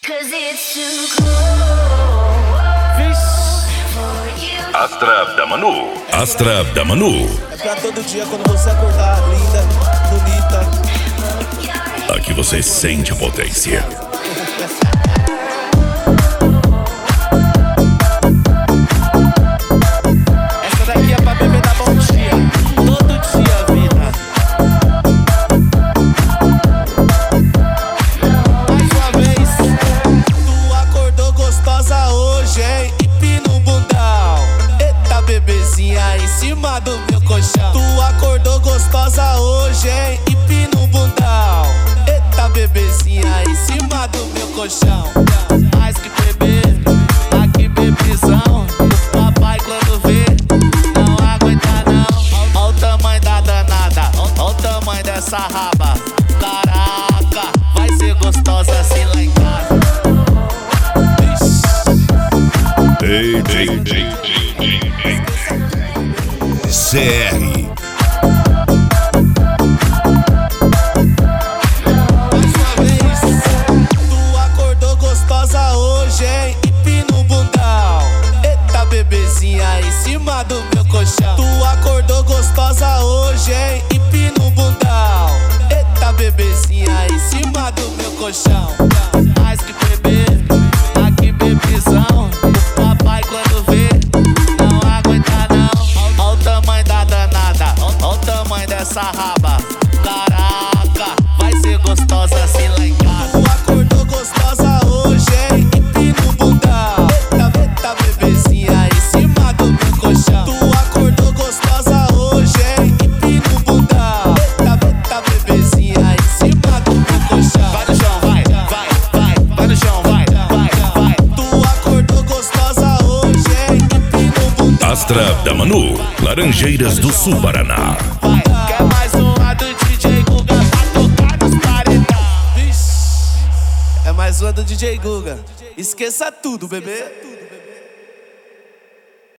Astra da Manu. Astra da Manu. É pra todo dia quando você acordar, linda, bonita. Aqui você sente a potência. Essa daqui é pra beber da bom dia, todo dia, vida. Mais uma vez, tu acordou gostosa hoje, hein? Hippie no bundão. Eita, bebezinha em cima do meu colchão. Tu acordou gostosa hoje, hein? Hippie no bundão. Eita, bebezinha em cima do meu colchão. Mais que bebê, aqui bebezão. O papai quando vê não aguenta não. Ó o tamanho da danada, ó o tamanho dessa raba. Caraca, vai ser gostosa assim lá em casa. CR. Mais uma vez, tu acordou gostosa hoje, hein? Hippie no bundão. Eita, bebezinha em cima do meu colchão. Tu acordou gostosa hoje, hein? Hippie no bundão. Eita, bebezinha em cima do meu colchão. Mais que bebê, aqui bebezão. O papai quando vê não aguenta não. Ó o tamanho da danada, ó o tamanho dessa raba. Caraca, vai ser gostosa assim lá em casa. Tu acordou gostosa hoje, hein? Hippie no bundão. Eita, bebezinha em cima do meu colchão. Tu acordou gostosa hoje, hein? Hippie no bundão. Eita, bebezinha em cima do meu colchão. Vai no chão, vai no chão, vai. Tu acordou gostosa hoje, hein? Hippie no bundão. Astra da Manu. Laranjeiras do Sul, Paraná. Quer mais uma do DJ Guga pra tocar nos paredão? É mais uma do DJ Guga. Esqueça tudo, bebê.